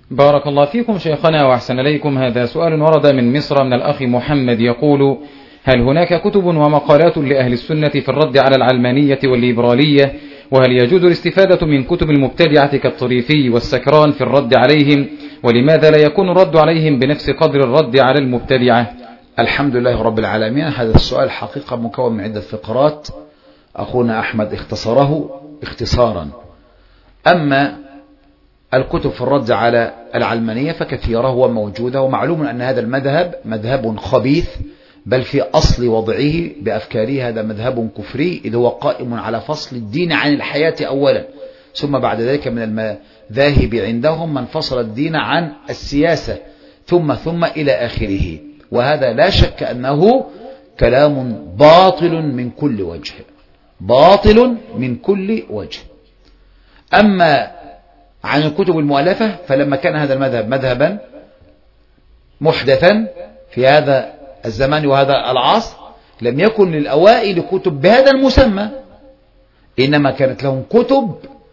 بارك الله فيكم شيخنا وأحسن إليكم. هذا سؤال ورد من مصر من الأخ محمد يقول: هل هناك كتب ومقالات لأهل السنة في الرد على العلمانية والليبرالية؟ وهل يجوز الاستفادة من كتب المبتدعة كالطريفي والسكران في الرد عليهم؟ ولماذا لا يكون الرد عليهم بنفس قدر الرد على المبتدعة؟ الحمد لله رب العالمين. هذا السؤال حقيقة مكون من عدة فقرات، أخونا أحمد اختصره اختصارا. أما الكتب في الرد على العلمانية فكثيرة وموجودة، ومعلوم أن هذا المذهب مذهب خبيث، بل في أصل وضعه بأفكاره هذا مذهب كفري، إذ هو قائم على فصل الدين عن الحياة أولا، ثم بعد ذلك من المذاهب عندهم من فصل الدين عن السياسة ثم إلى آخره. وهذا لا شك أنه كلام باطل من كل وجه، باطل من كل وجه. أما عن الكتب المؤلفة فلما كان هذا المذهب مذهبا محدثا في هذا الزمان وهذا العصر لم يكن للأوائل كتب بهذا المسمى، إنما كانت لهم كتب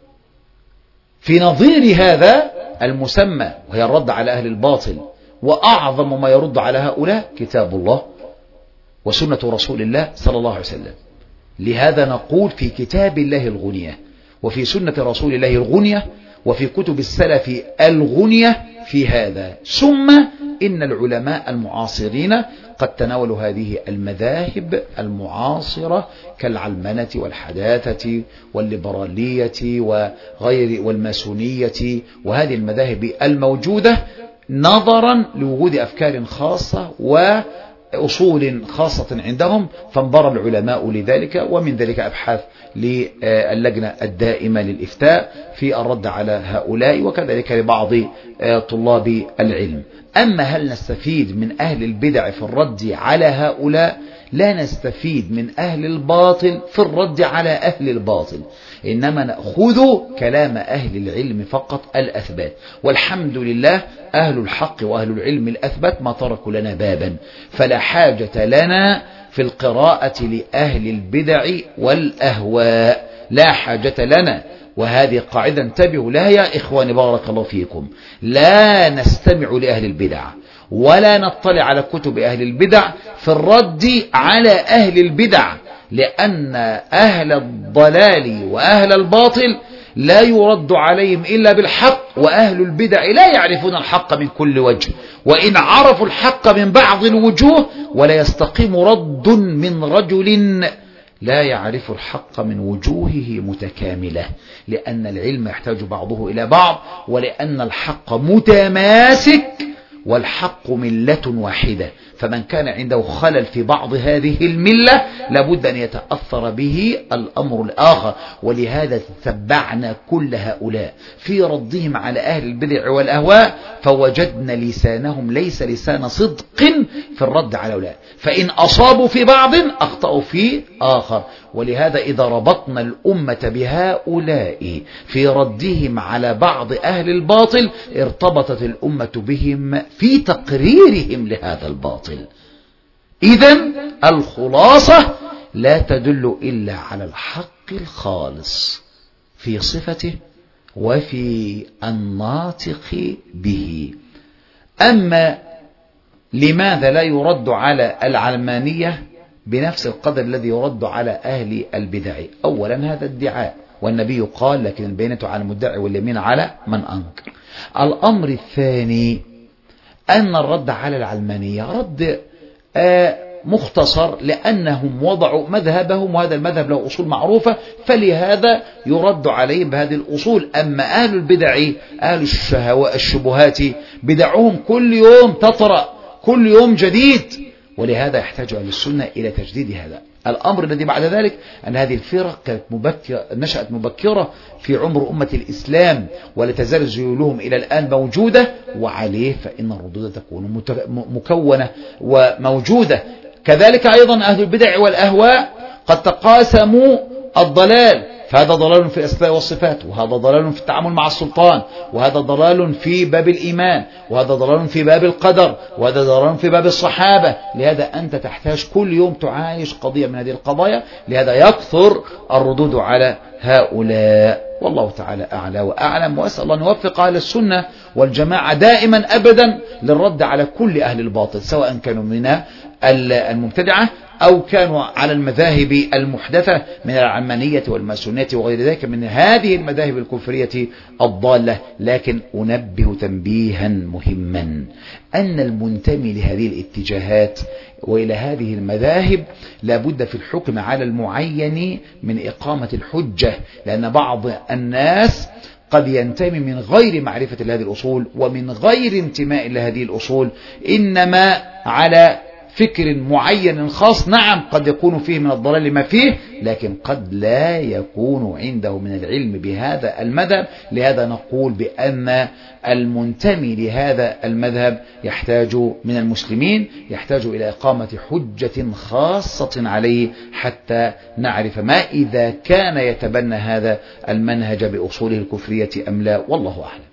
في نظير هذا المسمى، وهي الرد على أهل الباطل. وأعظم ما يرد على هؤلاء كتاب الله وسنة رسول الله صلى الله عليه وسلم. لهذا نقول في كتاب الله الغنية، وفي سنة رسول الله الغنية، وفي كتب السلف الغنية في هذا. ثم إن العلماء المعاصرين قد تناولوا هذه المذاهب المعاصرة كالعلمنة والحداثة والليبرالية وغير والماسونية، وهذه المذاهب الموجودة نظرا لوجود أفكار خاصة وأصول خاصة عندهم، فانظر العلماء لذلك، ومن ذلك أبحاث للجنة الدائمة للإفتاء في الرد على هؤلاء، وكذلك لبعض طلاب العلم. أما هل نستفيد من أهل البدع في الرد على هؤلاء؟ لا نستفيد من أهل الباطل في الرد على أهل الباطل، إنما نأخذ كلام أهل العلم فقط الأثبات. والحمد لله أهل الحق وأهل العلم الأثبات ما تركوا لنا بابا، فلا حاجة لنا في القراءة لأهل البدع والأهواء، لا حاجة لنا. وهذه قاعدة انتبهوا لها يا إخواني بارك الله فيكم، لا نستمع لأهل البدع ولا نطلع على كتب أهل البدع في الرد على أهل البدع، لأن أهل الضلال وأهل الباطل لا يرد عليهم إلا بالحق، وأهل البدع لا يعرفون الحق من كل وجه، وإن عرفوا الحق من بعض الوجوه ولا يستقيم رد من رجل لا يعرف الحق من وجوهه متكاملة، لأن العلم يحتاج بعضه إلى بعض، ولأن الحق متماسك والحق ملة واحدة، فمن كان عنده خلل في بعض هذه الملة لابد أن يتأثر به الأمر الآخر. ولهذا تتبعنا كل هؤلاء في ردهم على أهل البدع والأهواء، فوجدنا لسانهم ليس لسان صدق في الرد على هؤلاء، فإن أصابوا في بعض أخطأوا في آخر. ولهذا إذا ربطنا الأمة بهؤلاء في ردهم على بعض أهل الباطل ارتبطت الأمة بهم في تقريرهم لهذا الباطل. إذن الخلاصة لا تدل إلا على الحق الخالص في صفته وفي الناطق به. أما لماذا لا يرد على العلمانية بنفس القدر الذي يرد على أهل البدع؟ أولا هذا ادعاء، والنبي قال لكن البينة على المدعي واليمين على من أنكر. الأمر الثاني أن الرد على العلمانية رد مختصر، لأنهم وضعوا مذهبهم وهذا المذهب له أصول معروفة، فلهذا يرد عليهم بهذه الأصول. أما أهل البدع أهل الشبهات بدعهم كل يوم تطرأ، كل يوم جديد، ولهذا يحتاج أهل السنة إلى تجديد هذا. الأمر الذي بعد ذلك أن هذه الفرق كانت نشأت مبكرة في عمر أمة الإسلام، ولا تزال ذيولهم إلى الآن موجودة، وعليه فإن الردود تكون مكونة وموجودة. كذلك أيضا أهل البدع والأهواء قد تقاسموا الضلال، فهذا ضلال في الأسماء والصفات، وهذا ضلال في التعامل مع السلطان، وهذا ضلال في باب الإيمان، وهذا ضلال في باب القدر، وهذا ضلال في باب الصحابة. لهذا أنت تحتاج كل يوم تعايش قضية من هذه القضايا، لهذا يكثر الردود على هؤلاء. والله تعالى أعلى وأعلم. وأسأل الله أن يوفق أهل السنة والجماعة دائما أبدا للرد على كل أهل الباطل، سواء كانوا من المبتدعة أو كانوا على المذاهب المحدثة من العلمانية والماسونية وغير ذلك من هذه المذاهب الكفرية الضالة. لكن أنبه تنبيها مهما أن المنتمي لهذه الاتجاهات وإلى هذه المذاهب لابد في الحكم على المعين من إقامة الحجة، لأن بعض الناس قد ينتمي من غير معرفة لهذه الأصول ومن غير انتماء لهذه الأصول، إنما على فكر معين خاص. نعم قد يكون فيه من الضلال ما فيه، لكن قد لا يكون عنده من العلم بهذا المذهب. لهذا نقول بأن المنتمي لهذا المذهب يحتاج من المسلمين يحتاج إلى إقامة حجة خاصة عليه حتى نعرف ما إذا كان يتبنى هذا المنهج بأصوله الكفرية أم لا، والله أعلم.